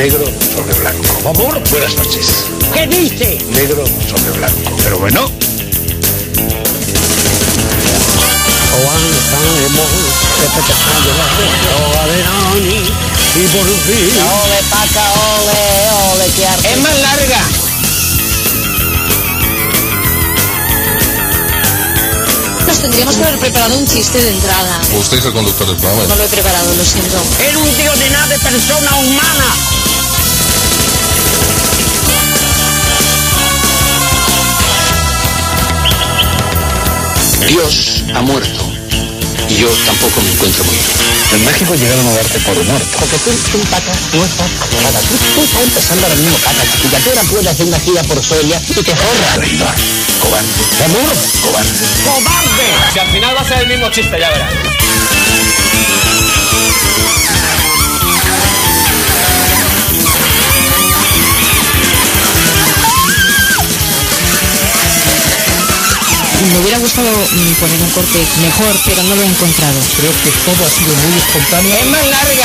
negro sobre blanco. Amor, Buenas noches. ¿qué dice? Negro sobre blanco. Pero bueno. Y por fin. Ole, paca, ole, qué arte. Es más larga. Nos tendríamos que haber preparado un chiste de entrada. Usted es el conductor del programa. No lo he preparado, lo siento. Era un tío de nada de persona humana. Dios ha muerto y yo tampoco me encuentro muy bien. En México llegaron a darte por muerto. Porque tú paca, no estás nada. Tú estás empezando ahora mismo, paca, chiquilla. Tú ahora puedes hacer una gira por Soria y te forras. Traidor. Cobarde. Amor. Cobarde. ¡Cobarde! Si al final va a ser el mismo chiste, ya verás. Me hubiera gustado poner un corte mejor, pero no lo he encontrado. Creo que todo ha sido muy espontáneo. Es más larga.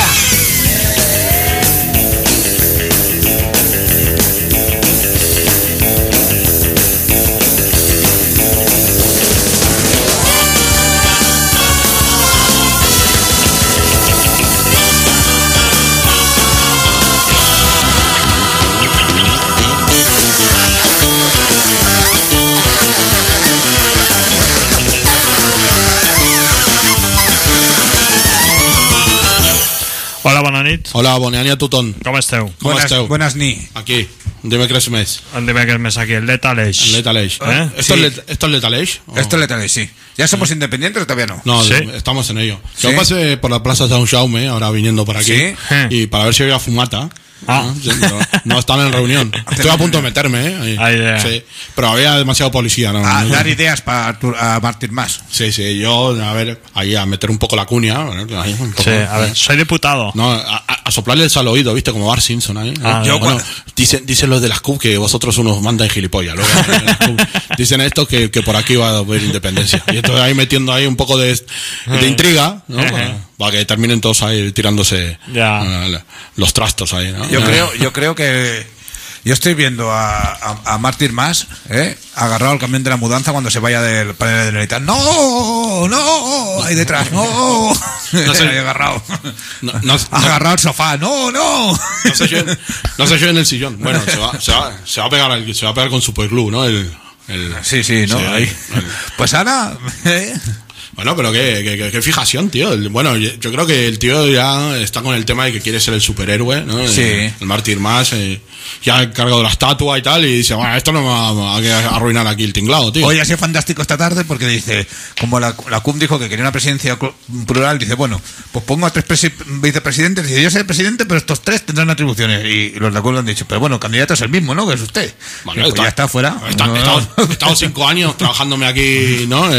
Hola, bona nit. Hola, bona nit a tothom. Com esteu? Com esteu? Buenas ni. Aquí, dimecres més. Dime que mes aquí, el Lethal Age. El Lethal Age. ¿Eh? ¿Esto, Sí. ¿Esto es Lethal Age? ¿O? Esto es letal, sí. ¿Ya somos independientes o todavía no? No, Sí. estamos en ello. Sí. Yo pasé por la plaza San Jaume, ahora viniendo por aquí, Sí. y para ver si había fumata. Ah. Sí, pero no están en reunión. Estoy a punto de meterme, Ahí. Idea. Sí, pero había demasiado policía, ¿no? A No, dar ideas para Martín más. Sí, sí, yo, a ver, ahí a meter un poco la cuña. Bueno, ahí, un poco, Sí, a ver, soy diputado. No, a soplarles al oído, ¿viste? Como Bart Simpson ahí. Ah, yo Bueno, cuando- dicen los de las CUP que vosotros unos mandan gilipollas. Luego, las CUP dicen esto que por aquí va a haber independencia. Y estoy ahí metiendo ahí un poco de intriga, ¿no? Para que terminen todos ahí tirándose Ya. los trastos ahí, ¿no? Yo creo que yo estoy viendo a Martín más, agarrado al camión de la mudanza cuando se vaya del panel de Generalitat. No, ahí detrás, no. No sé. Ahí agarrado. No, Agarrado al sofá, no. No sé yo en el sillón. Bueno, se va a pegar con Superglue, ¿no? Sí, ¿no? Sí, Ahí. Pues Ana, Bueno, pero qué fijación, tío. Bueno, yo creo que el tío ya está con el tema de que quiere ser el superhéroe, ¿no? Sí. El mártir más. Ya ha cargado la estatua y tal, y dice, bueno, esto no me va a arruinar aquí el tinglado, tío. hoy ha sido fantástico esta tarde porque dice, como la CUP dijo que quería una presidencia plural, dice, bueno, pues pongo a 3 vicepresidentes, dice, yo soy el presidente, pero estos 3 tendrán atribuciones. Y los de la CUP le han dicho, pero bueno, el candidato es el mismo, ¿no? Que es usted. Bueno, Pues ya está fuera. He estado 5 años trabajándome aquí, ¿no?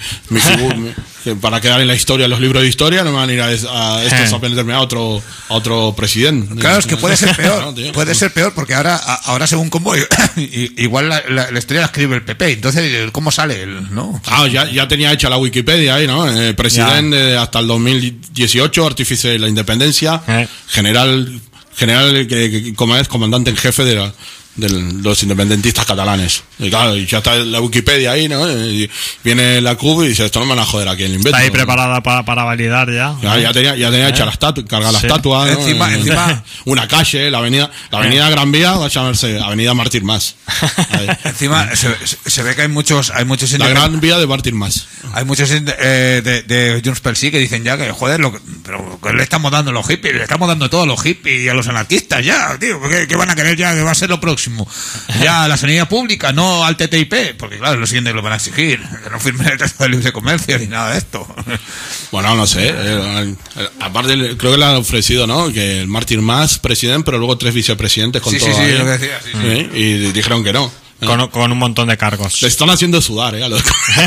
Que para quedar en la historia, en los libros de historia, no me van a ir a estos a aprenderme a otro presidente. Claro, es que puede ser peor. No, tío. Puede ser peor porque ahora según cómo igual la historia la escribe el PP. Entonces, ¿cómo sale él, no? Ah, ya tenía hecha la Wikipedia ahí, ¿no? Presidente hasta el 2018, artífice de la independencia, general como es comandante en jefe de los independentistas catalanes. Y claro, y ya está la Wikipedia ahí, ¿no? Y viene la CUP y dice, esto no me van a joder aquí en el invento. Está ahí preparada para validar ya. Ya tenía hecha la estatua, cargar la estatua, ¿no? Encima una calle, la avenida Gran Vía va a llamarse Avenida Martín Mas. Encima se ve que hay muchos La Gran Vía de Martín Mas. hay muchos de Junts pel Sí que dicen ya que joder, pero que le estamos dando a los hippies, le estamos dando todo a los hippies y a los anarquistas ya, tío, ¿qué van a querer ya? ¿Qué va a ser lo próximo? Ya la sanidad pública, no al TTIP, porque claro, lo siguiente que lo van a exigir, que no firmen el Tratado de Libre Comercio ni nada de esto. Bueno, no sé. Aparte, creo que le han ofrecido, ¿no? Que el Martín Mas, presidente, pero luego 3 vicepresidentes con todo. Sí, ahí. lo que decía, sí. Y dijeron que no. Con un montón de cargos. Le están haciendo sudar, a los...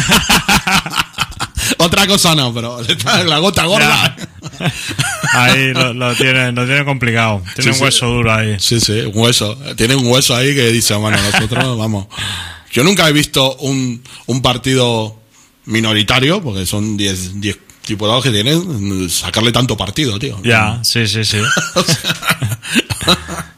Otra cosa no, pero la gota gorda. Ahí lo tiene complicado. Tiene un hueso duro ahí. Sí, un hueso. Tiene un hueso ahí que dice, bueno, nosotros vamos. Yo nunca he visto un partido minoritario, porque son 10 diputados que tienen, sacarle tanto partido, tío. Ya, sí. O sea,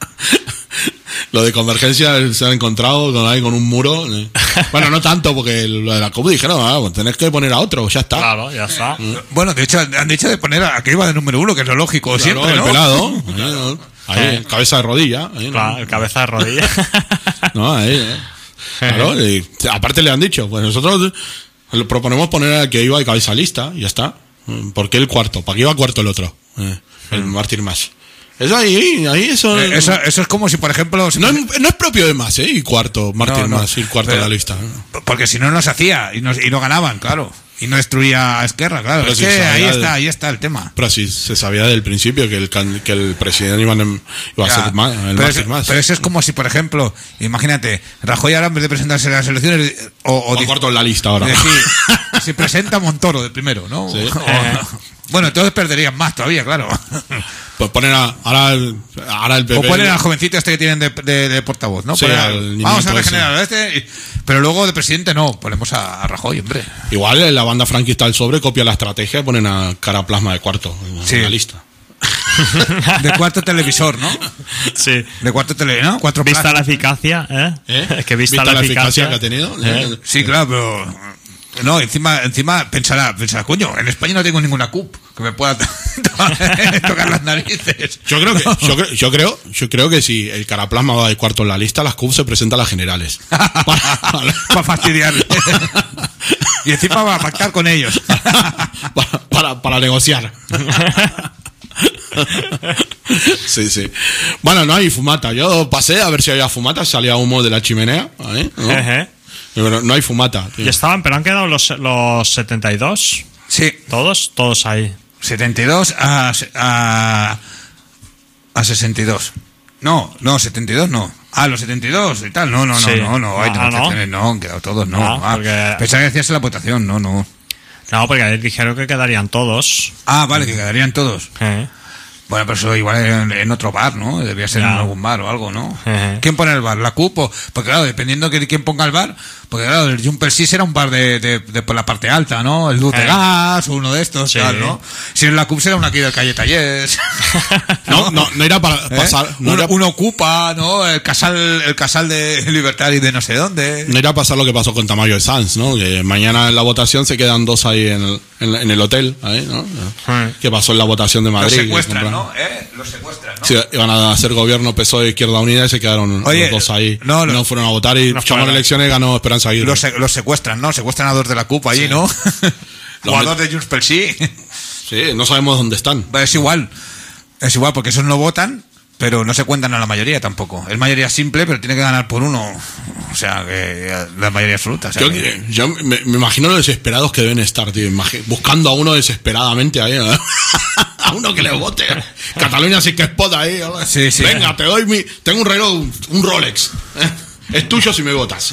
Lo de Convergencia se han encontrado con un muro. Bueno, no tanto, porque lo de la CUP dijeron, pues tenés que poner a otro, ya está. Claro, ya está. Bueno, de hecho, han dicho de poner a que iba de número 1, que es lo lógico, Claro, siempre, el ¿no? pelado. Ahí, cabeza de rodilla. Ahí, Claro, el cabeza de rodilla. No, ahí. Claro, y aparte le han dicho, pues nosotros le proponemos poner al que iba de cabeza lista, y ya está. ¿Por qué el cuarto? ¿Para qué iba cuarto el otro? El Mártir Mas. Eso ahí eso... Eso es como si, por ejemplo... No es propio de Mas, y cuarto, Mártir Mas, ir cuarto de la lista. Porque si no se hacía y no ganaban, claro. Y no destruía a Esquerra, claro. Pero Es si que sabía ahí está el tema. Pero sí se sabía desde el principio que el presidente iba a ser el Mártir Mas. Pero eso es como si, por ejemplo, imagínate, Rajoy ahora en vez de presentarse a las elecciones... O cuarto en la lista ahora. Si presenta a Montoro de primero, ¿no? Sí. Bueno, entonces perderían más todavía, claro. Pues ponen ahora el PP. O ponen al jovencito este que tienen de portavoz, ¿no? Sí, Vamos a niñito regenerar pero luego de presidente no, ponemos a Rajoy, hombre. Igual la banda franquista del Sobre copia la estrategia y ponen a Cara Plasma de cuarto en la lista. De cuarto televisor, ¿no? Sí. De cuarto televisor, ¿no? Cuatro Vista plazas. la eficacia, ¿eh? Que vista la eficacia eficacia que ha tenido. Sí, claro, pero... No, encima pensará, coño, en España no tengo ninguna CUP que me pueda tocar las narices. Yo creo que si el Caraplasma va de cuarto en la lista, las CUP se presentan a las generales. Para fastidiarle. Y encima va a pactar con ellos. para negociar. Sí. Bueno, no hay fumata. Yo pasé a ver si había fumata, salía humo de la chimenea. ¿No? Pero no hay fumata. Tío. Y estaban, pero han quedado los 72. Sí. Todos ahí. 72 a 62. No, 72 no. Los 72 y tal. No. Sí. Hay negociaciones, no, han quedado todos, no. Porque... Pensaba que decías en la votación, no. No, porque ayer dijeron que quedarían todos. Vale, que quedarían todos. Bueno, pero eso igual en otro bar, ¿no? Debía ser en algún bar o algo, ¿no? ¿Quién pone el bar? ¿La CUP? Porque claro, dependiendo de quién ponga el bar, porque claro, el Junper sí será un bar de por la parte alta, ¿no? El Luz de Gas o uno de estos, tal, ¿no? Si en la CUP será una aquí del Calle Tallers. No irá para pasar. Uno ocupa, ¿no? El casal de Libertad y de no sé dónde. No irá a pasar lo que pasó con Tamayo de Sanz, ¿no? Que mañana en la votación se quedan dos ahí en el hotel, ahí, ¿no? ¿Qué pasó en la votación de Madrid? Los secuestran, ¿no? Los secuestran, ¿no? Sí, iban a hacer gobierno PSOE Izquierda Unida y se quedaron los dos ahí. No fueron a votar y echamos elecciones y ganó Esperanza Aguirre. Los secuestran, ¿no? Secuestran a dos de la CUP allí, ¿no? Jugador de Junts pel Sí. Sí, no sabemos dónde están. Es igual porque esos no votan, pero no se cuentan a la mayoría tampoco. Es mayoría simple, pero tiene que ganar por uno. O sea, que la mayoría absoluta. O sea, yo me imagino lo desesperados que deben estar, tío. Buscando a uno desesperadamente ahí. A uno que le vote. Cataluña sí que es pota ahí. Sí. Venga, te doy tengo un reloj, un Rolex. Es tuyo si me votas.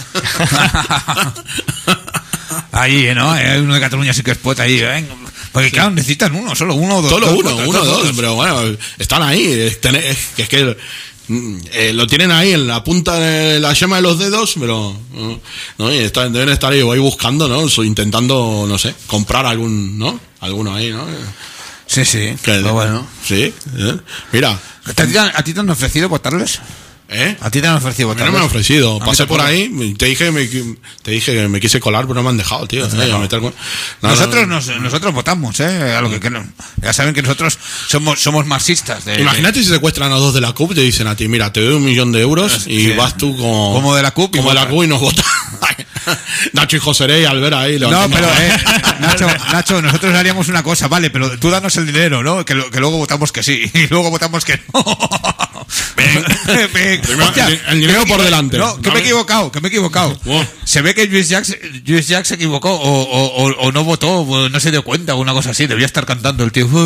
Ahí, ¿no? Hay uno de Cataluña sí que es pota ahí. Porque claro, necesitan solo uno o dos. Solo uno o dos. Pero bueno, están ahí. Es que lo tienen ahí en la punta de la yema de los dedos, pero no, y deben estar ahí buscando, ¿no? Intentando, no sé, comprar alguno ahí, ¿no? Sí. Pero bueno. Sí. Mira. ¿A ti te han ofrecido votarles? ¿A ti te han ofrecido votarles? No me han ofrecido. Pasé por ahí, te dije que me quise colar, pero no me han dejado, tío. Nosotros votamos, a lo que ya saben que nosotros somos marxistas. Imagínate si secuestran a dos de la CUP y te dicen a ti, mira, te doy 1 millón de euros y vas tú como de la CUP y nos votas. Nacho y José Rey, Albera ahí. No, pero Nacho, nosotros haríamos una cosa, vale, pero tú danos el dinero, ¿no? Que luego votamos que sí y luego votamos que no. Hostia, el dinero por delante. No, que me he equivocado. Se ve que Lluís Llach se equivocó o no votó, o no se dio cuenta o una cosa así. Debía estar cantando el tío.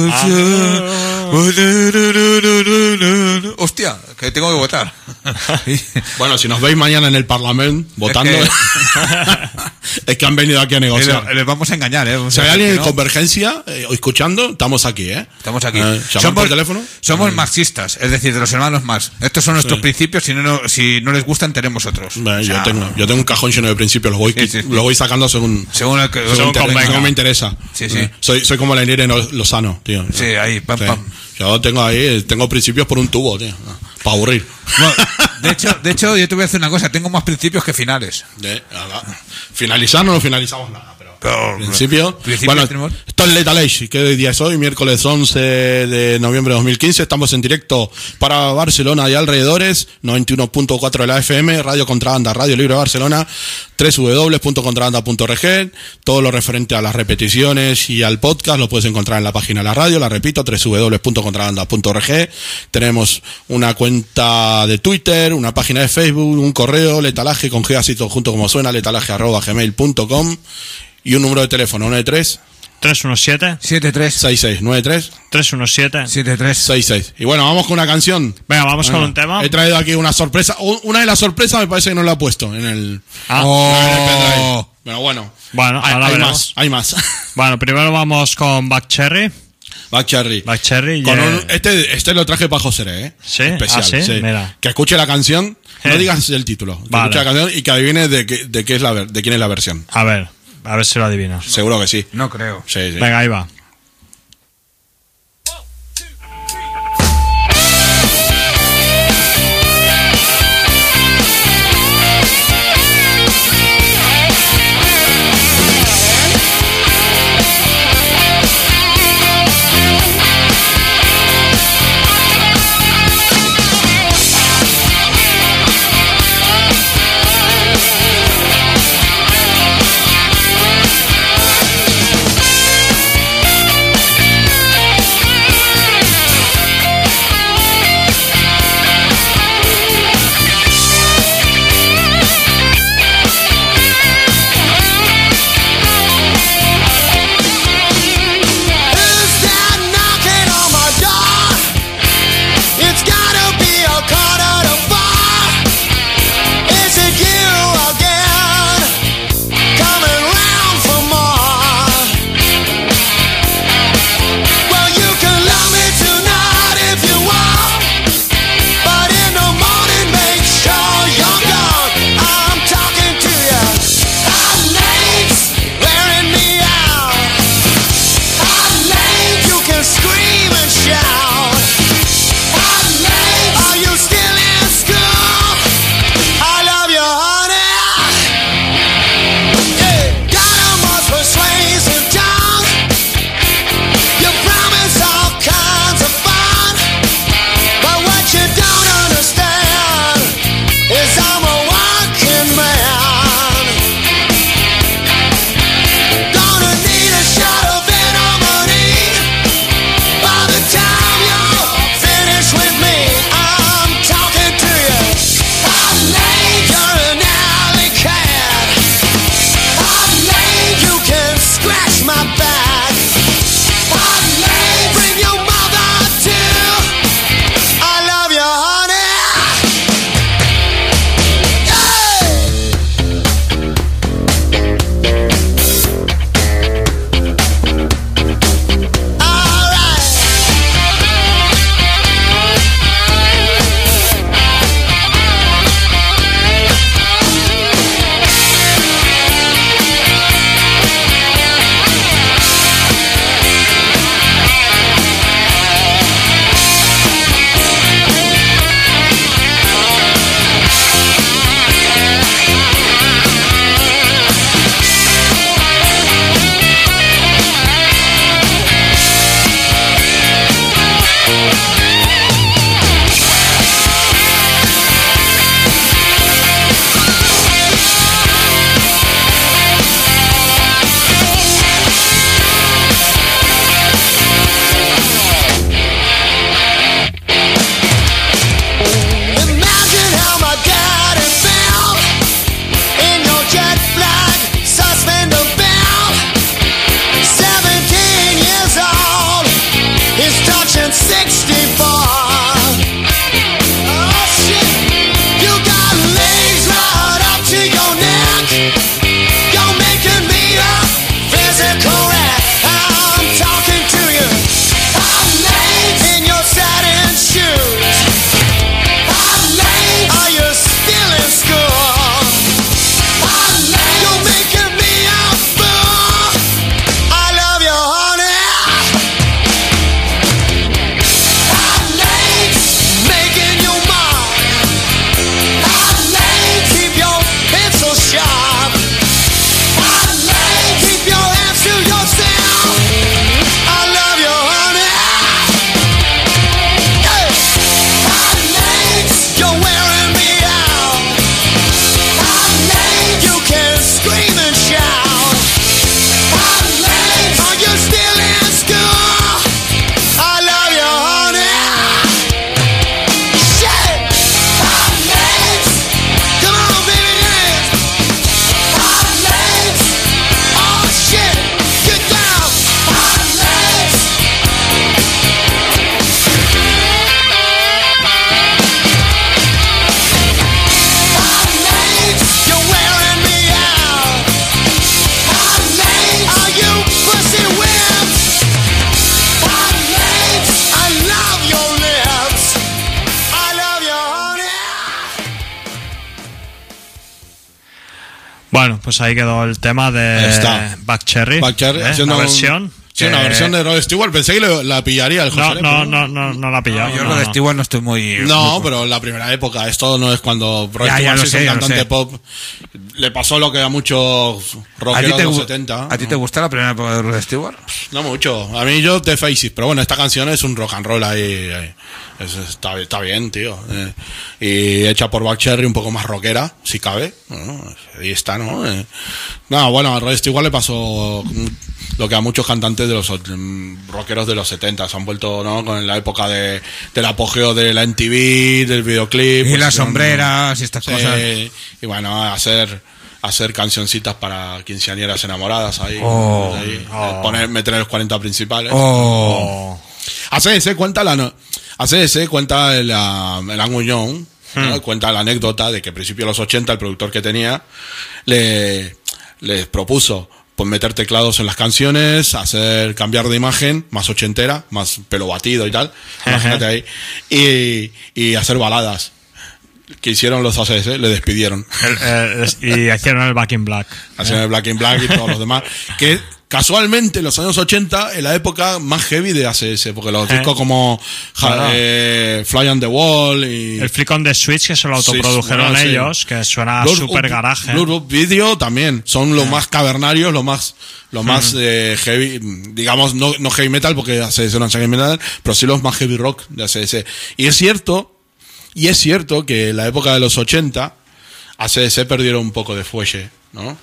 Hostia, que tengo que votar. Bueno, si nos veis mañana en el Parlamento votando, es que han venido aquí a negociar. Les vamos a engañar, Si hay alguien en Convergencia o escuchando, estamos aquí, Estamos aquí. ¿Llamar por teléfono? Somos marxistas, es decir, de los hermanos Marx. Estos son nuestros principios, si no les gustan, tenemos otros. Yo tengo un cajón lleno de principios, lo voy sacando según me interesa. Sí. Soy como la Irene Lozano, tío. Sí, ahí, pam. Yo tengo principios por un tubo, tío. Para aburrir. Bueno, de hecho, yo te voy a decir una cosa, tengo más principios que finales. Finalizar no finalizamos nada, pero en principio bueno, tenemos... esto es Lethal Age. ¿Qué día es hoy? Miércoles 11 de noviembre de 2015. Estamos en directo para Barcelona y alrededores, 91.4 de la FM, Radio Contrabanda, Radio Libre de Barcelona, www.contrabanda.org. Todo lo referente a las repeticiones y al podcast lo puedes encontrar en la página de la radio, la repito, www.contrabanda.org. Tenemos una cuenta de Twitter, una página de Facebook, un correo, letalaje con G así todo junto como suena, letalaje@gmail.com, y un número de teléfono, 317-73-6693. 317-73-66. Y bueno, vamos con una canción. Venga, vamos con un tema. He traído aquí una sorpresa. Una de las sorpresas me parece que no la he puesto en el... Pero bueno. Bueno, hay más. Bueno, primero vamos con Black Cherry. Black Cherry. Con este lo traje para José, ¿eh? Sí, especial. ¿sí? Sí. Mira. Que escuche la canción, no digas el título. Que escuche la canción y que adivine de quién es la versión. A ver si lo adivinas. Seguro que sí. No creo. Sí. Venga, ahí va. We'll be right back. Bueno, pues ahí quedó el tema de Buck Cherry. Haciendo una versión. Sí, una versión de Rod Stewart. Pensé que la pillaría el José. No la ha pillado. Yo Rod Stewart no estoy muy... No, pero la primera época. Esto no es cuando Rod Stewart es un cantante pop. Le pasó lo que a muchos rockeros de los 70. ¿A ti te gusta la primera época de Rod Stewart? No mucho. A mí yo The Faces. Pero bueno, esta canción es un rock and roll ahí. Está bien, tío. Y hecha por Buck Cherry, un poco más rockera, si cabe. Bueno, ahí está, ¿no? Bueno, a Rod Stewart le pasó lo que a muchos cantantes de los rockeros de los 70 se han vuelto, ¿no? Con la época del apogeo de la MTV, del videoclip. Y pues, las sombreras y estas cosas. Y bueno, hacer cancioncitas para quinceañeras enamoradas ahí. Meter los 40 principales. ACDC cuenta el Anguñón, ¿no? Cuenta la anécdota de que a principios de los 80 el productor que tenía les propuso pues meter teclados en las canciones, cambiar de imagen, más ochentera, más pelo batido y tal, imagínate ahí, y hacer baladas. Que hicieron los ACDC, le despidieron. Y hicieron el Back in Black. Hicieron el Black in Black y todos los demás. Que casualmente en los años 80, en la época más heavy de ACDC, porque los discos como Fly on the Wall y... El Flick on the Switch, que se lo autoprodujeron ellos, que suena super garaje. Blue Video también, son los más cavernarios, los más heavy, digamos, no heavy metal, porque ACDC no es heavy metal, pero sí los más heavy rock de ACDC. Y es cierto que en la época de los 80, ACDC perdieron un poco de fuelle, ¿no?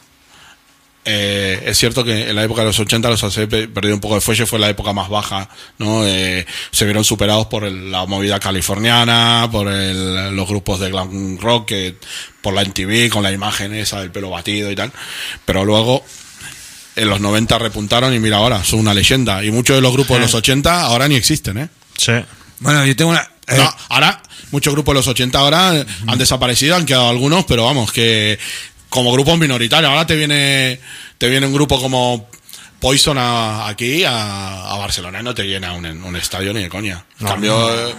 Es cierto que en la época de los 80 los ACDC perdieron un poco de fuelle, fue la época más baja, ¿no? Se vieron superados por la movida californiana, por los grupos de glam rock, por la MTV, con la imagen esa del pelo batido y tal. Pero luego, en los 90 repuntaron y mira ahora, son una leyenda. Y muchos de los grupos de los 80 ahora ni existen, ¿eh? Sí. Bueno, yo tengo una... No, ahora, muchos grupos de los 80 ahora han desaparecido, han quedado algunos, pero vamos, que como grupos minoritarios. Ahora te viene un grupo como Poison aquí a Barcelona y no te llena un estadio ni de coña. En cambio,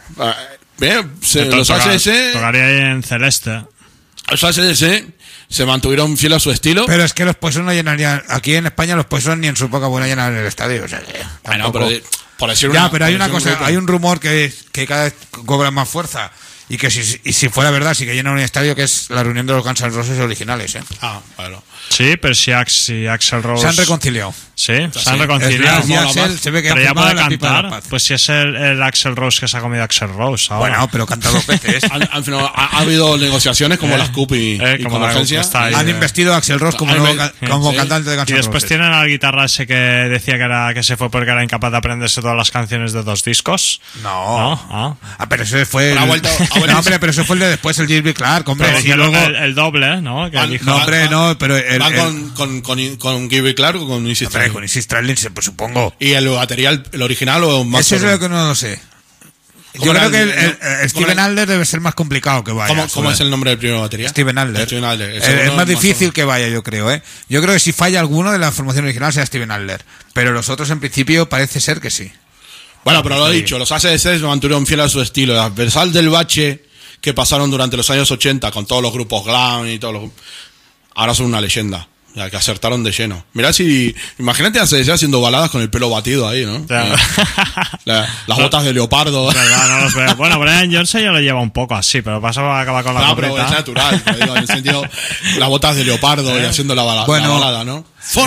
los ACDC... Tocaría ahí en Celeste. Los ACDC se mantuvieron fieles a su estilo. Pero es que los Poison no llenarían... Aquí en España los Poison ni en su época buena llenan el estadio. O sea, bueno, pero... Por decir pero hay una cosa, hay un rumor que cada vez cobra más fuerza y que si fuera verdad, sí que llena un estadio, que es la reunión de los Guns N' Roses originales, ¿eh? Bueno. Sí, pero si Axl Rose... Se han reconciliado. Sí, se han reconciliado. Se ve que pero ya puede cantar. Paz. Pues si es el Axl Rose que se ha comido Axl Rose ahora. Bueno, pero canta 2 veces. Al final ha habido negociaciones como las CUP y Convergencia. Han investido a Axl Rose como cantante de Guns N' Roses. Y después tienen al guitarra ese que decía que se fue porque era incapaz de aprenderse todas las canciones de 2 discos. No. Pero ese fue pero eso fue el de después, el Gilby Clark, hombre. Pero y luego el doble, ¿no? Que dijo, pero van con Gilby Clark o con Izzy Stradlin. Con Izzy Stradlin, pues supongo. ¿Y el batería, el original o más? Eso es lo que no lo sé. Yo creo que el Steven Adler debe ser más complicado que vaya. ¿Cómo es el nombre del primer batería? Steven Adler. Es más difícil que vaya, yo creo, ¿eh? Yo creo que si falla alguno de la formación original será Steven Adler. Pero los otros, en principio, parece ser que sí. Bueno, pero lo he dicho, los ACDC mantuvieron fiel a su estilo. A pesar del bache que pasaron durante los años 80 con todos los grupos glam y todos los... Ahora son una leyenda. Ya que acertaron de lleno. Mirá imagínate a ACDC haciendo baladas con el pelo batido ahí, ¿no? Claro. Las botas de leopardo. No los veo. Bueno, Brian Johnson ya lo lleva un poco así, pero paso a acabar con la pero es natural, digo, en el sentido, las botas de leopardo y haciendo la balada, ¿no?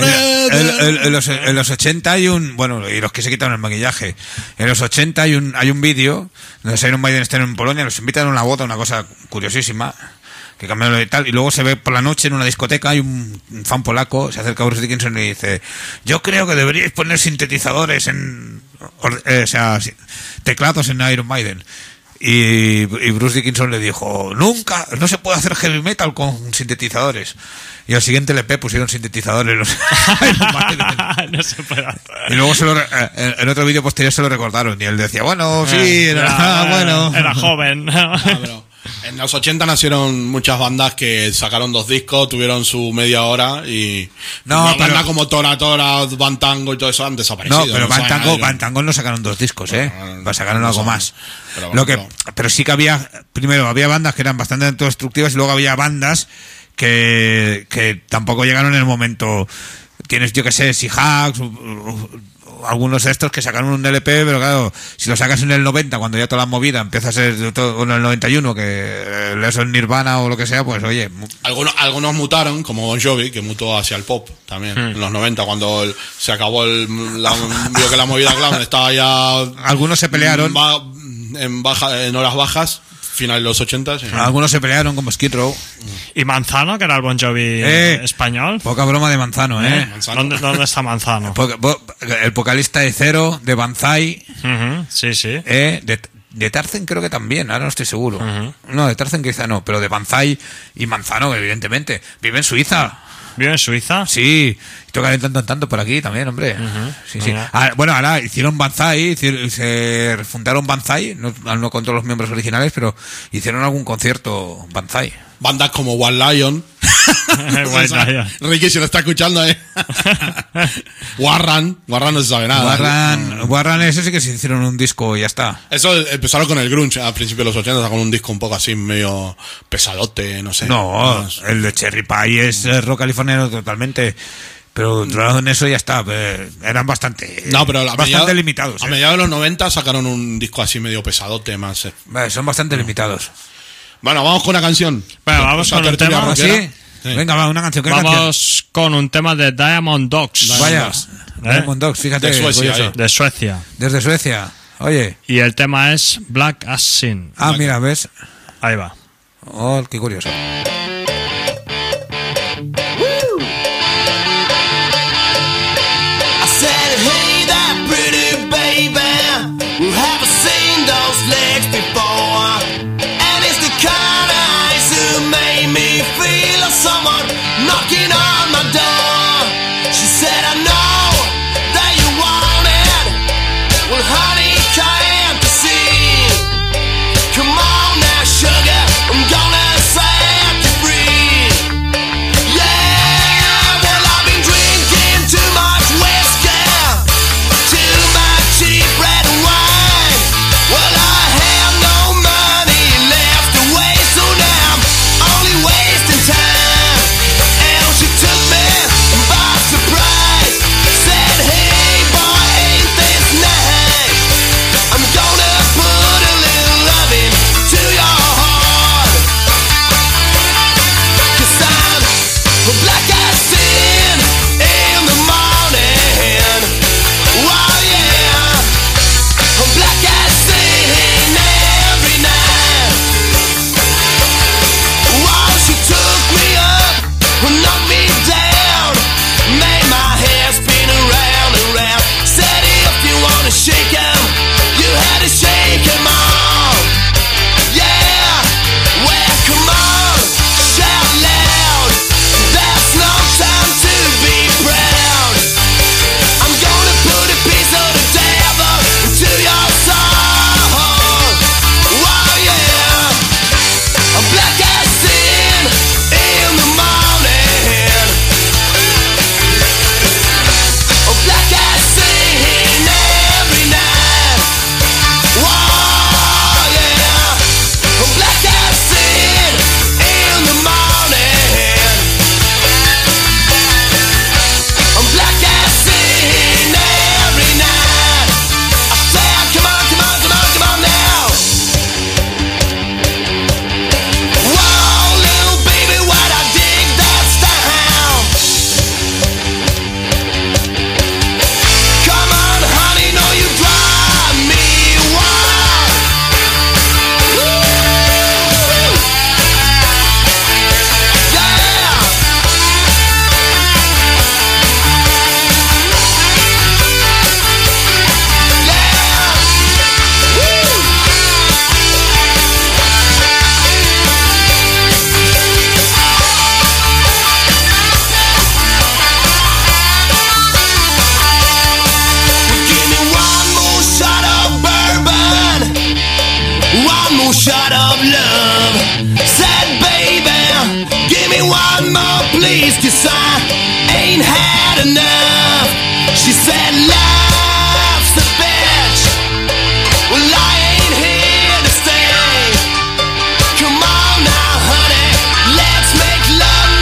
En los 80 hay y los que se quitaron el maquillaje. En los 80 hay un vídeo donde Iron Maiden están en Polonia, los invitan a una boda, una cosa curiosísima, que cambiaron y tal, y luego se ve por la noche en una discoteca, hay un fan polaco, se acerca a Bruce Dickinson y dice: yo creo que deberíais poner sintetizadores teclados en Iron Maiden. Y Bruce Dickinson le dijo: nunca, no se puede hacer heavy metal con sintetizadores. Y al siguiente LP pusieron sintetizadores los Iron Maiden. No se puede hacer. Y luego en otro vídeo posterior se lo recordaron y él decía: bueno, sí, era joven. En los 80 nacieron muchas bandas que sacaron 2 discos, tuvieron su media hora y bandas como Tora, Van Tango y todo eso han desaparecido. No, pero Van Tango no sacaron 2 discos, sacaron algo más. Pero sí que había bandas que eran bastante autodestructivas y luego había bandas que tampoco llegaron en el momento. Tienes, yo que sé, Seahawks, algunos de estos que sacaron un LP, pero claro, si lo sacas en el 90, cuando ya toda la movida empieza a ser todo, en el 91, que eso es Nirvana o lo que sea, pues oye. Algunos mutaron, como Bon Jovi, que mutó hacia el pop también, en los 90, cuando se acabó vio que la movida glam estaba ya. Algunos se pelearon. En horas bajas. Final de los 80. Sí. Algunos se pelearon como Skid Row. ¿Y Manzano, que era el Bon Jovi español? Poca broma de Manzano, ¿eh? Manzano. ¿Dónde está Manzano? El vocalista de Cero, de Banzai. Sí, sí. De Tarzan creo que también, ahora no estoy seguro. No, de Tarzan quizá no, pero de Banzai y Manzano, evidentemente. Vive en Suiza. ¿Vive en Suiza? Sí, y tocan tanto por aquí también, hombre. Sí, sí. Bueno, ahora hicieron Banzai, se fundaron Banzai, no con todos los miembros originales, pero hicieron algún concierto Banzai. Bandas como White Lion. White Lion. Ricky se lo está escuchando, Warran no se sabe nada. Warran, eso sí que se hicieron un disco y ya está. Eso empezaron con el grunge a principios de los 80, con un disco un poco así medio pesadote, no sé. No, el de Cherry Pie es rock californiano totalmente. Pero en eso ya está. Eran bastante limitados. A mediados de los 90 sacaron un disco así medio pesadote más. Son bastante limitados. Bueno, vamos con una canción. Bueno, vamos con un tema. ¿Sí? Venga, va, una canción. Vamos con un tema de Diamond Dogs. Vaya, Diamond Dogs, fíjate. De Suecia. De Suecia. Desde Suecia. Oye. Y el tema es Black as Sin. Mira, ¿ves? Ahí va. Oh, qué curioso. Someone knocking on my door. She said, I know that you want it. Well, honey, can't you see? Come on now, sugar, I'm gonna set you free. Yeah, well, I've been drinking too much whiskey, too much cheap red wine. Well, I have no money left to waste, so now I'm only wasting time. She took me by surprise, said, hey boy, ain't this nice? I'm gonna put a little loving to your heart, 'cause I'm black as sin in the morning. Oh yeah, I'm black as sin every night. Oh, she took me up, knocked me down, made my hair spin around and round. Said if you wanna shake 'em, you had to shake 'em all. Yeah, well come on, shout loud. There's no time to be proud. I'm gonna put a piece of the devil into your soul. Oh yeah, I'm black as sin in the morning. Oh, black as sin every night. Oh yeah, oh, black as sin in the morning. I'm black as sin every night. I said, come on, come on, come on, come on now. Whoa, little baby, what I dig that style. Come on, honey, no, you drive me wild. Woo! Yeah. Give me one more shot of bourbon, one more shot of love. Said baby, give me one more please, 'cause I ain't had enough. She said life's a bitch, well I ain't here to stay. Come on now honey, let's make love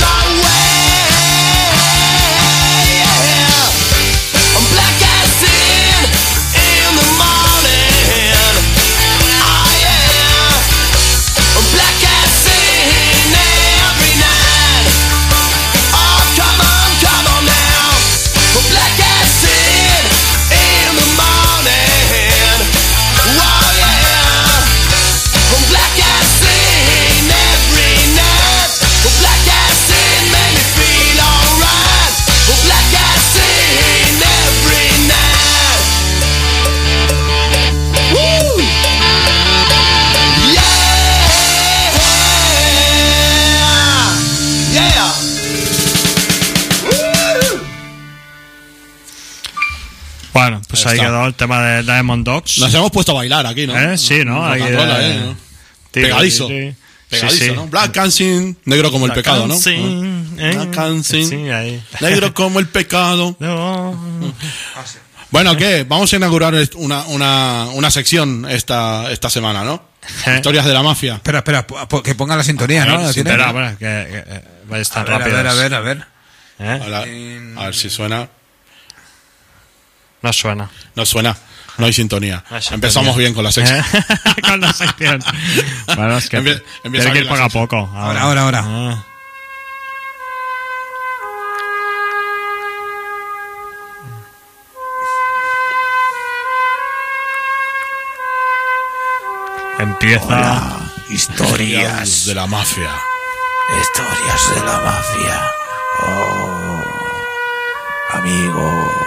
Pues ahí quedó el tema de Diamond Dogs. Nos hemos puesto a bailar aquí, ¿no? Sí, ¿no? Rock Ahí and roll, ¿no? Pegadizo. Pegadizo, Sí, sí. ¿no? Black Dancing, negro como el pecado, ¿no? Black Dancing, Sí, ahí. negro como el pecado. No. Bueno, ¿qué? Vamos a inaugurar una sección esta semana, ¿no? Historias de la mafia. Espera, que ponga la sintonía, ¿no? ¿La tiene? Espera, bueno, que vaya a estar rápido. A ver. A ver si suena. No suena. No suena. No hay sintonía. No hay sintonía. Empezamos bien con la sección. Con la sección. Bueno, es que Empieza tiene que ir bien poco la a poco. Ahora. Ah. Empieza. Historias de la mafia. Historias de la mafia. Oh, amigos.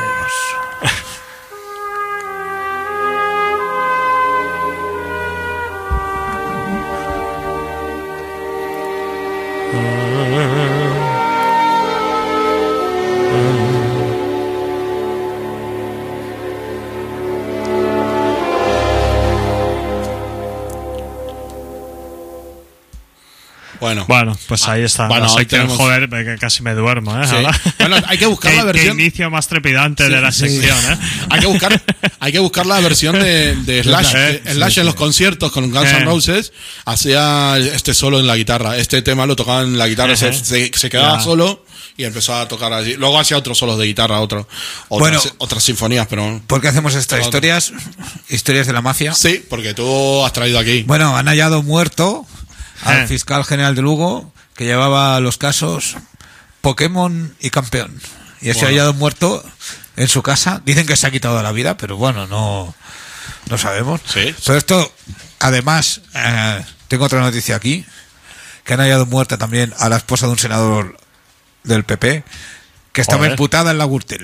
Bueno, pues ahí está. Bueno, la hoy sección, tenemos- joder, que casi me duermo, ¿eh? Sí. Ahora. Bueno, hay que buscar la Qué versión. inicio más trepidante de la sección, ¿eh? Hay que buscar la versión de Slash. Slash en los conciertos con Guns N' Roses hacía este solo en la guitarra. Este tema lo tocaba en la guitarra, se quedaba solo y empezó a tocar así. Luego hacía otros solos de guitarra, otras sinfonías, pero... ¿Por qué hacemos estas historias? Historias de la mafia. Sí, porque tú has traído aquí. Bueno, han hallado muerto al fiscal general de Lugo, que llevaba los casos Pokémon y Campeón. Y ese ha hallado muerto en su casa. Dicen que se ha quitado la vida, pero bueno, no sabemos. Sí. Pero esto, además, tengo otra noticia aquí, que han hallado muerta también a la esposa de un senador del PP, que estaba imputada en la Gürtel.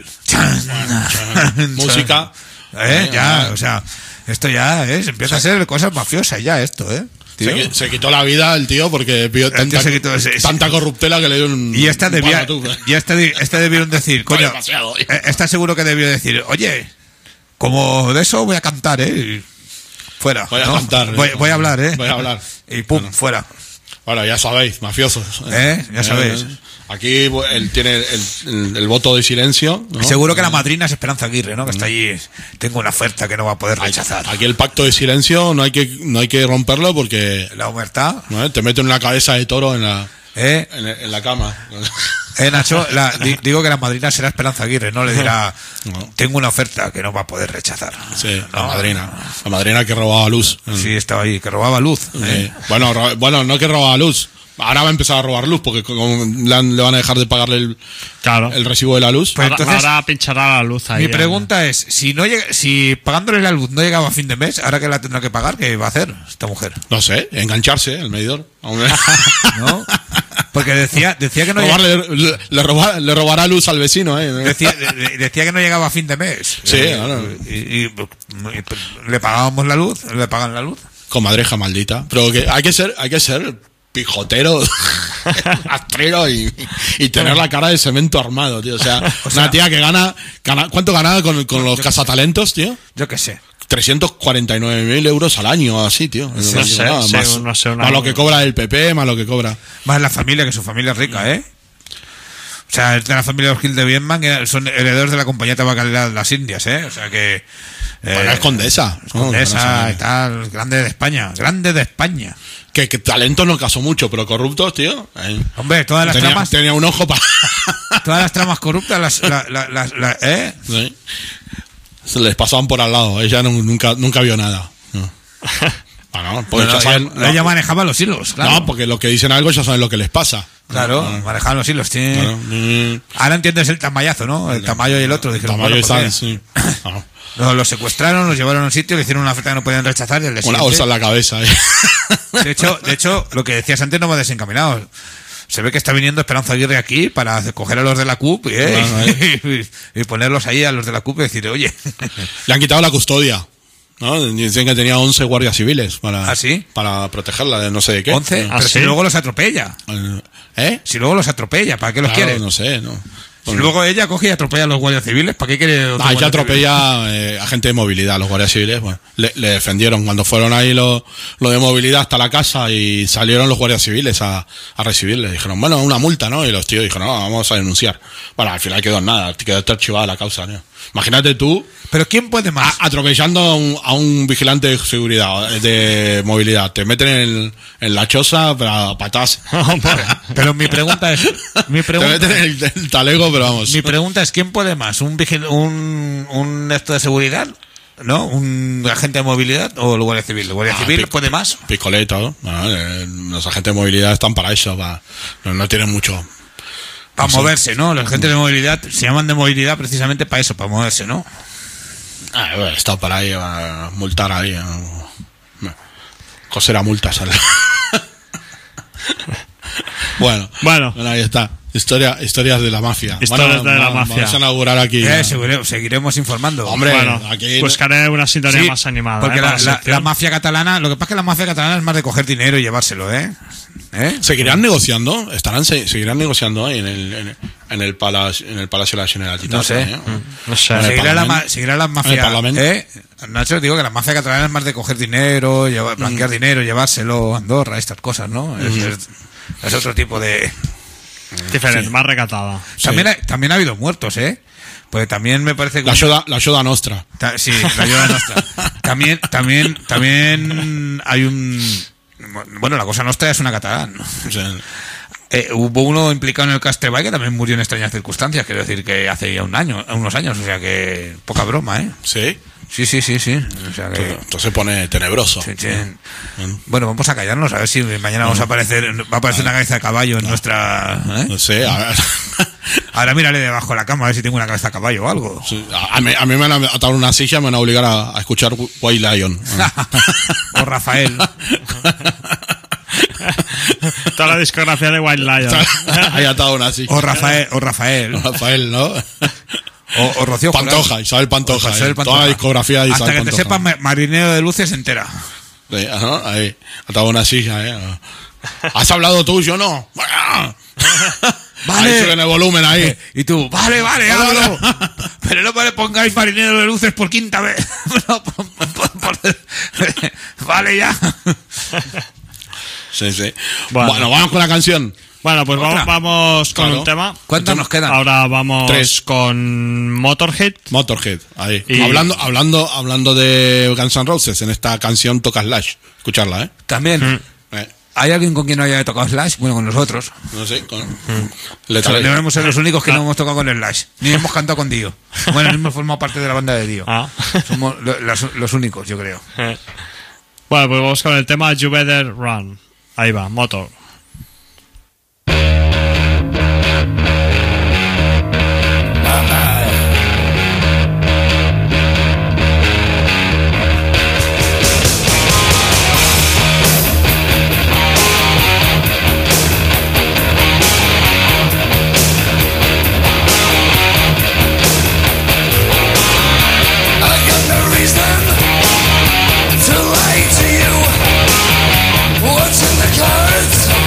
Música. Ya, o sea, esto ya empieza a ser cosas mafiosas ya esto, tío. Se quitó la vida el tío porque vio tanta corruptela que le dio un... Y esta debía, un paratú. y esta debieron decir, coño, está seguro que debió decir, oye, como de eso voy a cantar, fuera. Voy a ¿no? cantar. Voy a hablar, Voy a hablar. Y pum, fuera. Bueno, ya sabéis, mafiosos. Ya sabéis. Aquí él tiene el voto de silencio, ¿no? Seguro que la madrina es Esperanza Aguirre, ¿no? Que está allí. Tengo una oferta que no va a poder rechazar. Aquí el pacto de silencio no hay que romperlo porque... La humertad. ¿no? Te meten una cabeza de toro en la cama. Nacho, digo que la madrina será Esperanza Aguirre, no le dirá, tengo una oferta que no va a poder rechazar. Sí, la madrina que robaba luz. Sí, estaba ahí, que robaba luz. Bueno, no que robaba luz. Ahora va a empezar a robar luz porque le van a dejar de pagarle el recibo de la luz. Pues entonces, ahora pinchará la luz ahí. Mi pregunta es, si pagándole la luz no llegaba a fin de mes, ahora que la tendrá que pagar, ¿qué va a hacer esta mujer? No sé, engancharse el medidor. ¿No? Porque decía que no le robará luz al vecino, Decía que no llegaba a fin de mes. Sí, claro. Y le pagábamos la luz, le pagan la luz. Comadreja maldita. Pero que hay que ser pijotero, rastrero y tener la cara de cemento armado, tío. O sea, una tía que gana ¿cuánto ganaba con los cazatalentos, tío? Yo qué sé. 349.000 euros al año, así, tío. No sé, más lo que cobra el PP, más lo que cobra. Más la familia, que su familia es rica, O sea, es de la familia de los Gil de Bienman, que son herederos de la compañía tabacalera de las Indias, O sea que... Bueno, es condesa. Condesa y tal, grande de España. Que talento no casó mucho, pero corruptos, tío. Hombre, todas las tramas... Tenía un ojo para... Todas las tramas corruptas, Sí. Se les pasaban por al lado. Ella nunca vio nada. No. Bueno, pues ya saben, ella manejaba los hilos, claro. No, porque lo que dicen algo ya saben lo que les pasa. Claro, manejaban los hilos. Claro. Ahora entiendes el tamallazo, ¿no? El Tamayo y el otro. Dijeron, Tamayo bueno, pues, sí. Los secuestraron, los llevaron a un sitio, le hicieron una oferta que no podían rechazar. Y una bolsa en la cabeza. De hecho, lo que decías antes no me ha desencaminado. Se ve que está viniendo Esperanza Aguirre aquí para coger a los de la CUP y ponerlos ahí a los de la CUP y decir, oye... Le han quitado la custodia, ¿no? Dicen que tenía 11 guardias civiles para protegerla de no sé de qué. 11, pero si luego los atropella. Si luego los atropella, ¿para qué los quiere? No sé, no. Si luego ella coge y atropella a los guardias civiles, ¿para qué quiere otro Ella guardia atropella a gente de movilidad, los guardias civiles. Bueno, le defendieron cuando fueron ahí lo de movilidad hasta la casa y salieron los guardias civiles a recibirle. Dijeron, bueno, una multa, ¿no? Y los tíos dijeron, no, vamos a denunciar. Bueno, al final quedó en nada, quedó archivada la causa, ¿no? Imagínate tú. ¿Pero quién puede más? Atropellando a un vigilante de seguridad, de movilidad. Te meten en la choza para patadas. Pero mi pregunta es... Te meten en el talego, pero vamos. Mi pregunta es, ¿quién puede más? ¿Un esto de seguridad? ¿No? ¿Un agente de movilidad o el guardia civil? ¿El guardia civil puede más? Picoleto, ¿no? Los agentes de movilidad están para eso, no tienen mucho... Para moverse, ¿no? Los agentes de movilidad se llaman de movilidad precisamente para eso, para moverse, ¿no? Está para ahí, a multar ahí. Coser a multas. Bueno, ahí está. Historias de la mafia. Historias de la mafia. Vamos a inaugurar aquí. Seguiremos informando. Hombre, aquí buscaré una sintonía más animada. Porque la mafia catalana, lo que pasa es que la mafia catalana es más de coger dinero y llevárselo, ¿eh? ¿Seguirán negociando? ¿Seguirán negociando ahí en el Palacio de la Generalitat? No sé. No sé. Seguirá la mafia. Nacho, digo que la mafia catalana es más de coger dinero, blanquear dinero, llevárselo a Andorra, estas cosas, ¿no? Es otro tipo de... Diferente, más recatada. También ha habido muertos, ¿eh? Pues también me parece que... La Yoda Nostra. Sí, la Yoda Nostra. También hay un... Bueno, la Cosa Nostra es una catalán, ¿no? Sí. Hubo uno implicado en el Castellbay que también murió en extrañas circunstancias, quiero decir que hace ya unos años, o sea que poca broma, ¿eh? ¿Sí? Sí. O sea que... Entonces se pone tenebroso. Sí. Bueno, vamos a callarnos, a ver si mañana va a aparecer una cabeza de caballo en nuestra... No sé, a ver. Ahora mírale debajo de la cama a ver si tengo una cabeza de caballo o algo. Sí, a mí me van a atar una silla y me van a obligar a escuchar White Lion. O Rafael. Toda la discografía de White Lion. Ahí atado una silla. O Rafael. Rafael, ¿no? O Rocío Pantoja, Isabel Pantoja. Pantoja. Toda la discografía de Isabel Pantoja. Hasta que Pantoja. te sepas Marinero de Luces entera. Sí, ahí, atado una silla, ¿Has hablado tú? Yo no. Vale. Ahí suben el volumen ahí. Y tú, vale, hablo. Pero no me pongáis Marinero de Luces por quinta vez. Vale, ya. Sí. Bueno, vamos con la canción. Bueno, pues vamos con un tema. ¿Cuántos nos quedan? Ahora vamos 3 con Motorhead, ahí. Y... Hablando de Guns N' Roses, en esta canción toca Slash. Escucharla, ¿eh? También. ¿Hay alguien con quien no haya tocado Slash? Bueno, con nosotros. No sé, Debemos ser los únicos que no hemos tocado con Slash. Ni hemos cantado con Dio. Bueno, ni hemos formado parte de la banda de Dio. Somos los únicos, yo creo. Bueno, pues vamos con el tema You Better Run. Ahí va, Motor. What's in the cards?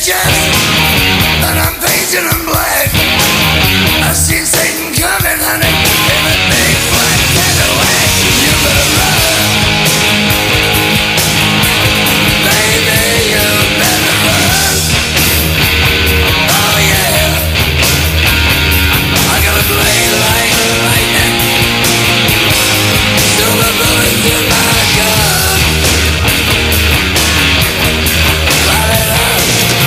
pictures that I'm painting in black. I've seen Satan coming, honey, in a big black Cadillac. You better run, baby, you better run. Oh yeah, I got a blade like lightning, silver bullets in my gun. Light it up.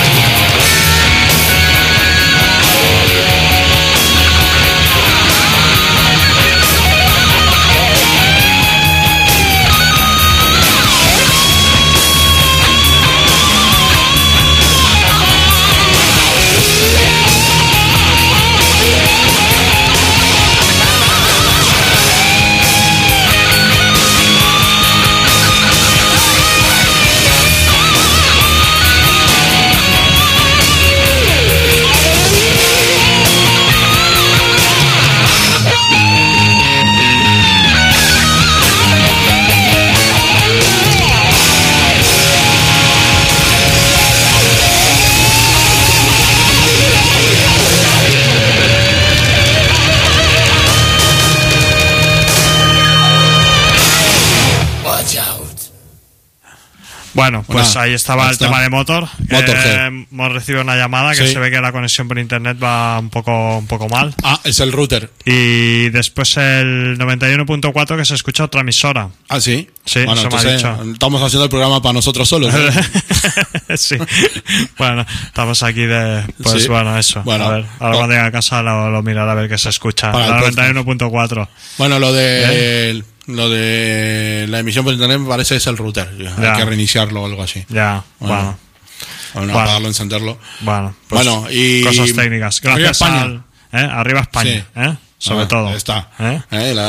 Bueno, pues Bueno, ahí estaba el tema de Motor. Motorhead. Hemos recibido una llamada que Sí. se ve que la conexión por internet va un poco mal. Ah, es el router. Y después el 91.4 que se escucha otra emisora. Ah, sí. Sí, Bueno, eso me ha entonces dicho. estamos haciendo el programa para nosotros solos. ¿no? Sí. Bueno, estamos aquí de... Pues Sí. bueno, eso. Bueno, a ver, ahora cuando llegue a casa lo miraré a ver qué se escucha. Para el La podcast. 91.4. Bueno, lo de la emisión por internet me parece es el router. Ya. Hay que reiniciarlo o algo así. Ya, bueno. Bueno, Bueno. apagarlo, encenderlo. Bueno, pues Bueno, y cosas técnicas. Arriba Gracias España. Arriba España, Sí. sobre todo. Está. ¿Eh?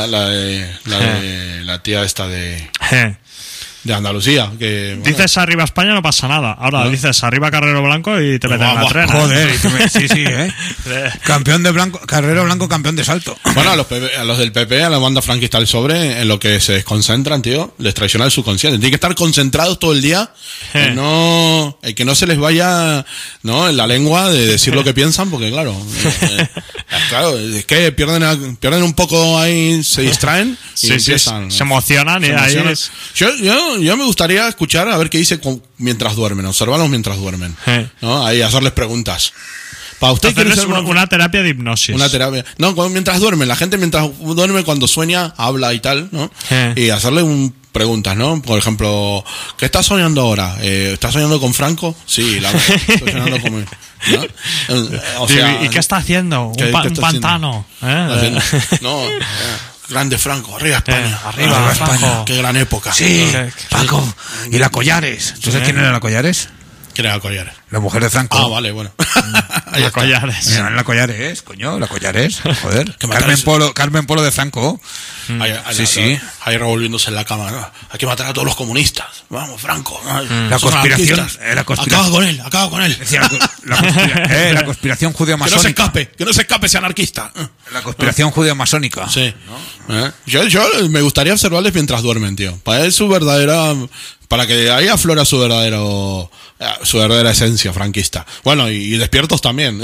La tía esta de Eh. Andalucía. Que, bueno, Dices arriba España, no pasa nada. Ahora ¿No? dices arriba Carrero Blanco y te Pues meten en la vamos, trena. Joder, sí, Campeón de blanco, Carrero Blanco, campeón de salto. Bueno, a los del PP, a la banda franquista del Sobre, en lo que se desconcentran, tío, les traiciona el subconsciente. Tienen que estar concentrados todo el día, que no se les vaya, ¿no? En la lengua de decir lo que piensan, porque claro, claro, es que pierden un poco ahí, se distraen y Sí, empiezan. se emocionan y Se ahí emocionan. es... Yo me gustaría escuchar a ver qué dice mientras duermen, observarlos mientras duermen, ¿no? Ahí hacerles preguntas. Para usted quiere Hacerles ser una terapia de hipnosis. una terapia. No, mientras duermen. La gente mientras duerme, cuando sueña, habla y tal, ¿no? Y hacerle preguntas, ¿no? Por ejemplo, ¿qué estás soñando ahora? ¿Estás soñando con Franco? Sí, estoy soñando con... ¿no? O sea, ¿Y qué está haciendo? ¿qué Un está haciendo? pantano. Haciendo- No, grande Franco, arriba España. Arriba, Franco. Qué gran época. Sí, ¿Qué- Franco. Y la Collares. ¿Tú sabes quién era la Collares? ¿Quién era Collares? La mujer de Franco. Ah, vale, bueno. Ahí La está. Collares. La Collares, coño, la Collares. Joder. Que me Carmen Polo de Franco. Sí. Ahí revolviéndose en la cama, ¿no? Hay que matar a todos los comunistas. Vamos, Franco. La Son conspiración. anarquistas. Acaba con él. Decía la conspiración Que no se judeo-masónica. escape ese anarquista. La conspiración judeo-masónica. Sí. Yo me gustaría observarles mientras duermen, tío. Para que ahí aflora su verdadera esencia franquista. Bueno, y despiertos también.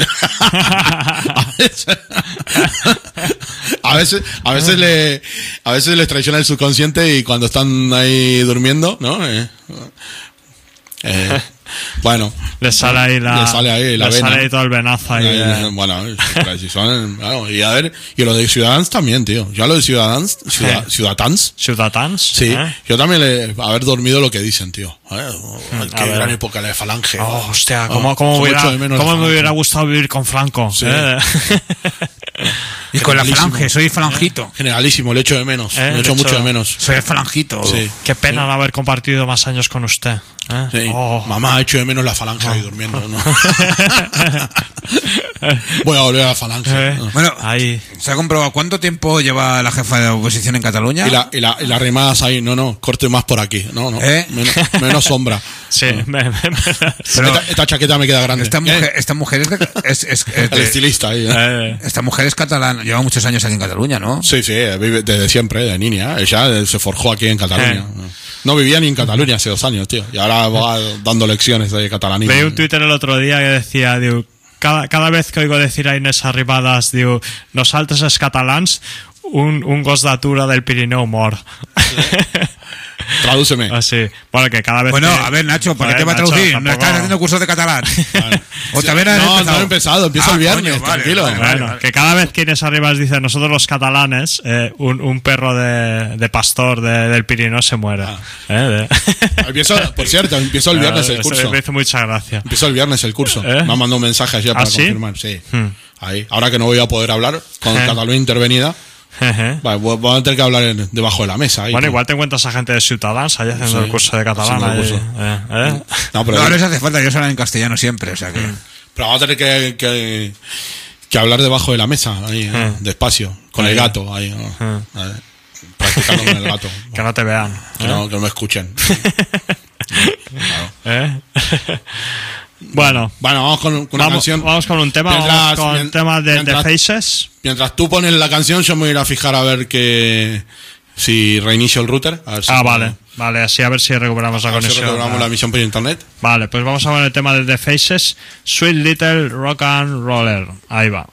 a veces les traiciona el subconsciente y cuando están ahí durmiendo, ¿no? Bueno, Les sale ahí la vena. sale ahí todo el venazo ahí. Bueno, si son, claro, y a ver, y lo de Ciudadans también, tío. Yo lo de Ciudadans, Ciudadans. sí, yo también haber dormido lo que dicen, tío. Qué ver. gran época la de Falange. Oh, hostia, cómo me hubiera gustado vivir con Franco. Sí. Y con la Generalísimo. falange, soy falangito. Generalísimo, le echo de menos. Le Le echo echo- mucho de menos. Soy falangito. Sí. Qué pena no haber compartido más años con usted. Sí. Oh. Mamá, echo de menos la Falange ahí durmiendo. ¿no? Voy a volver a la Falange. ¿no? Bueno, Ahí. ¿se ha comprobado cuánto tiempo lleva la jefa de oposición en Cataluña? Y la rimadas ahí, no, corte más por aquí. No. Menos sombra. Sí. Pero esta chaqueta me queda grande. esta mujer es El estilista ahí. esta mujer es catalana, lleva muchos años aquí en Cataluña, ¿no? Sí, vive desde siempre, de niña. Ella se forjó aquí en Cataluña. No vivía ni en Cataluña hace 2 años, tío. Y ahora va dando lecciones de catalanismo. Veí un Twitter el otro día que decía, diu, cada vez que oigo decir a Inés Arrimadas, diu, nosaltres els catalans, un gos d'atura del Pirineu mor. Tradúceme. Así. Bueno, que cada vez Bueno, que... a ver, Nacho, ¿para qué te va a Nacho, traducir? ¿No tampoco- estás haciendo cursos de catalán? O también has No, empezado. no he empezado. Empiezo el viernes, coño, vale, tranquilo. vale. Bueno, que cada vez que Inés Arribas dice nosotros los catalanes, un perro de pastor del Pirineo se muere. Por cierto, empiezo el viernes el curso. Me hizo mucha gracia. Empiezo el viernes el curso. Me han mandado un mensaje ayer para ¿Ah, sí? confirmar. Sí. Ahí. Ahora que no voy a poder hablar con Cataluña intervenida, vale, voy a tener que hablar debajo de la mesa. Ahí, Bueno, tío. igual te encuentras a gente de Ciutadans ahí haciendo Sí, el curso de catalán. haciendo el ahí. curso. No, pero, No les hace falta, ellos hablan en castellano siempre, o sea que... pero vamos a tener que hablar debajo de la mesa, ahí, despacio, con el gato. Ahí, practicando con el gato. Que no te vean. Que no me escuchen. Claro. Bueno, vamos con una canción. Vamos con un tema. Vamos con el tema de The Faces. Mientras tú pones la canción, yo me voy a ir a fijar a ver si reinicio el router. A ver si Vale, así a ver si recuperamos la conexión. Si recuperamos la emisión por internet. Vale, pues vamos a ver el tema de The Faces, Sweet Little Rock and Roller. Ahí va.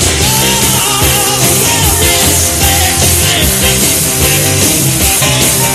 She's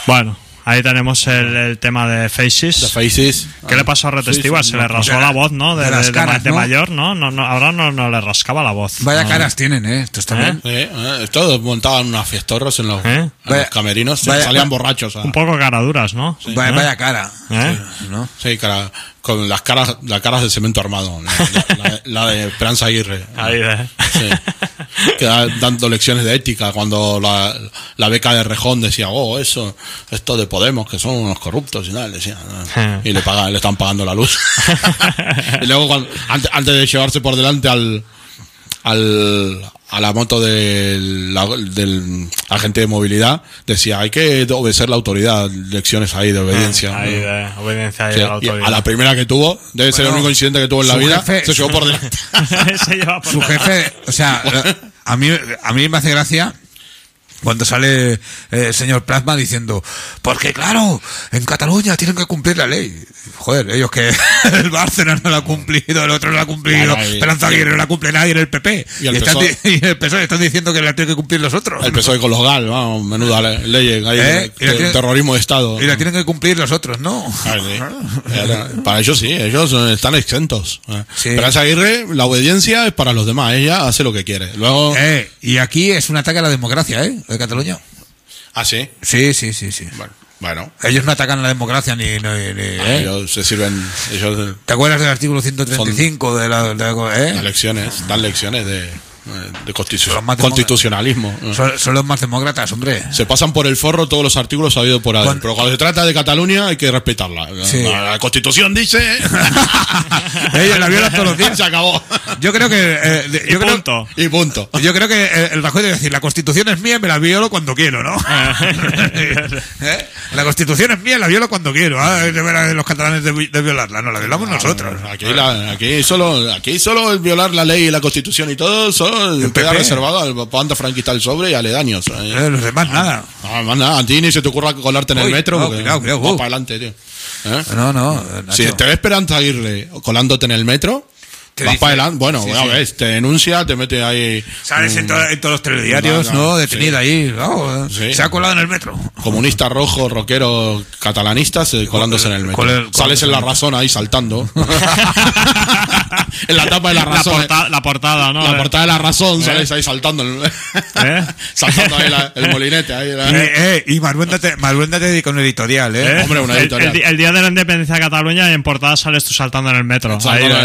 Bueno, ahí tenemos el tema de Faces. The Faces. ¿Qué le pasó a Red Stewart? Se le rasgó la voz, ¿no? De las caras, de ¿no? mayor, ¿no? Ahora no le rascaba la voz. Vaya No. caras tienen, estos también. Todos montaban unas fiestorras en los, en los camerinos. Salían borrachos. Un poco caraduras, ¿no? Sí. Vaya cara. ¿No? Sí, con las caras de cemento armado. La de Esperanza Aguirre. Ahí sí. Que dando lecciones de ética cuando la beca de Rejón decía, esto de Podemos, que son unos corruptos y tal, decía. Y le están pagando la luz. Y luego, antes de llevarse por delante a la moto del agente de movilidad, decía, hay que obedecer la autoridad, lecciones ahí de obediencia. Ahí de obediencia ahí Sí, a la autoridad. a la primera que tuvo, debe ser el único incidente que tuvo en la vida, jefe, se llevó por delante. Se lleva por Su jefe, o sea, a mí me hace gracia cuando sale el señor Plasma diciendo, porque claro, en Cataluña tienen que cumplir la ley. Joder, ellos que el Bárcenas no lo ha cumplido, el otro no lo ha cumplido, Esperanza Aguirre no la cumple nadie en el PP. Y el PSOE están diciendo que la tienen que cumplir los otros. El PSOE con los GAL, vamos, menuda ley, terrorismo de Estado. Y la tienen que cumplir los otros, ¿no? Para ellos sí, ellos están exentos. Sí. Esperanza Aguirre, la obediencia es para los demás, ella hace lo que quiere. Luego... y aquí es un ataque a la democracia, de Cataluña. ¿Ah, sí? Sí. Bueno. Ellos no atacan a la democracia ni ellos se sirven... ¿Te acuerdas del artículo 135 de las lecciones, dan lecciones de constitucionalismo. Son los más demócratas, hombre. Se pasan por el forro todos los artículos habidos por ahí. Pero cuando se trata de Cataluña hay que respetarla. Sí. La Constitución dice... Ellos la violan todos los días. Se acabó. Yo creo que... Y punto. Yo creo que el Rajoy debe decir, la Constitución es mía, me la violo cuando quiero, ¿no? La Constitución es mía, la violo cuando quiero. De ver a los catalanes de violarla. No, la violamos nosotros. Aquí solo el violar la ley y la Constitución y todo queda reservado al bando franquista del sobre y aledaños. Los demás nada. Más nada. A ti ni se te ocurra colarte en el metro. Cuidado. Vas para adelante, tío. No. Si te ves Esperanza Aguirre colándote en el metro, vas para adelante. Bueno, ves, te denuncia, te mete ahí. Sales en todos los telediarios, detenida ahí. Se ha colado en el metro. Comunista rojo, rockero, catalanistas colándose en el metro. Sales en La Razón ahí saltando. En la tapa de La Razón. La portada, ¿no? La portada de La Razón, sales ahí saltando. Saltando ahí el molinete. Ahí, y Maruenda te dedica un editorial, Hombre, un editorial. El día de la independencia de Cataluña y en portada sales tú saltando en el metro.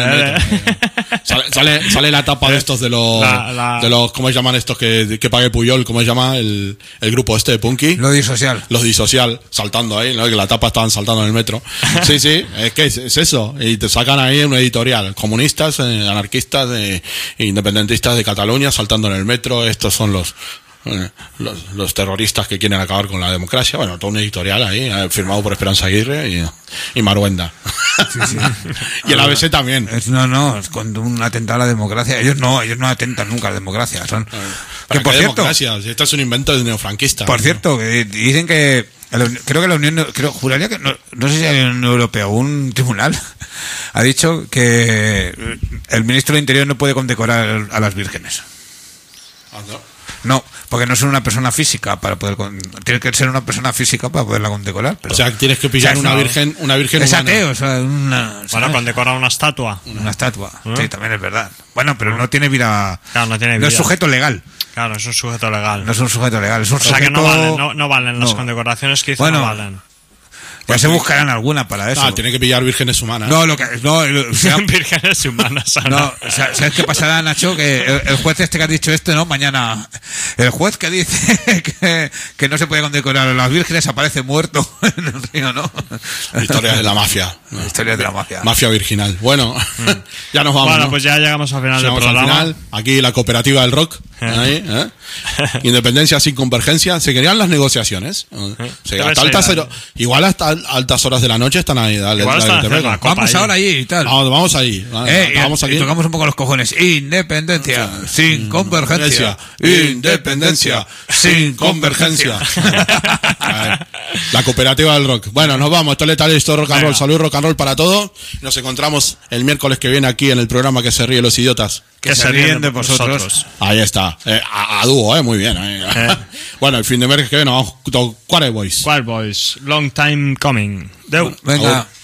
Sale la tapa de estos de los ¿cómo se llaman estos que pague Puyol? ¿Cómo se llama el grupo este de Punky? Los disocial, saltando ahí, ¿no? Que la tapa estaban saltando en el metro. Sí, es que es eso. Y te sacan ahí un editorial. Comunistas, anarquistas, independentistas de Cataluña saltando en el metro. Estos son los terroristas que quieren acabar con la democracia. Bueno, todo un editorial ahí, firmado por Esperanza Aguirre y Maruenda. Sí. Y el ABC también. Es con un atentado a la democracia. Ellos no atentan nunca a la democracia. Que por cierto, esto es un invento de neofranquista. Por cierto, que dicen que creo que la Unión, juraría que no sé si hay la Unión Europea o un tribunal ha dicho que el ministro del Interior no puede condecorar a las vírgenes. No, porque no son una persona física para poder tiene que ser una persona física para poderla condecorar. Pero, o sea, tienes que pillar una virgen es ateo, para condecorar una estatua. Una estatua, sí, también es verdad. Bueno, pero no tiene vida. Claro, no tiene vida. No es sujeto legal. Claro, es un sujeto legal. No es un sujeto legal, es un sujeto... O sea que no valen las condecoraciones que dicen, no valen. Ya se buscarán alguna para eso. Tiene que pillar vírgenes humanas. Vírgenes humanas. ¿Sabes qué pasará, Nacho? Que el juez este que ha dicho mañana, el juez que dice que no se puede condecorar a las vírgenes aparece muerto en el río, ¿no? Historias de la mafia. Historias de la mafia. Mafia virginal. Bueno, ya nos vamos. Bueno, pues ya llegamos al final del programa. Aquí la cooperativa del rock. Ahí, Independencia sin convergencia. Se querían las negociaciones. Igual hasta altas horas de la noche están ahí. Vamos ahora allí y tal. Vamos ahí. Vamos aquí. Y tocamos un poco los cojones. Independencia sin convergencia. Independencia sin convergencia. La cooperativa del rock. Bueno, nos vamos. Esto es Letal, esto es rock and roll. Salud, rock and roll para todos. Nos encontramos el miércoles que viene aquí en el programa que se ríe los idiotas. Que se ríen de vosotros. Ahí está. A dúo, muy bien. Bueno, el fin de mes que viene vamos con Choir Boys. Choir Boys, long time coming. Deu. Venga.